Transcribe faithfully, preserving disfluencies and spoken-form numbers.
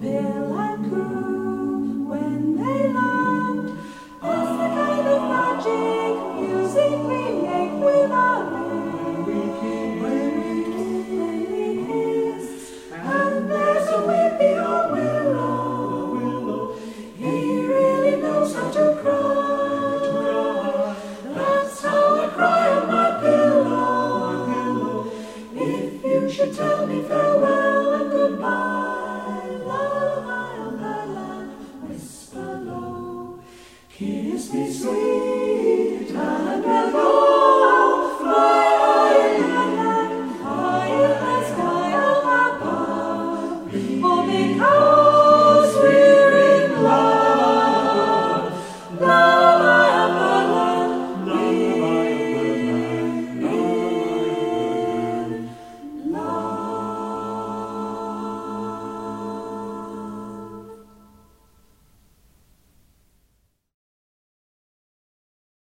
Bill and Coo, when they land, that's the kind of magic music we make with our lips. We kiss, When we kiss, when we kiss, and there's a weepy old willow. willow, He really knows how to cry. That's how I cry on my pillow. pillow, If you should tell me farewell and goodbye, la la la, whisper low. Kiss me sweet and we'll go.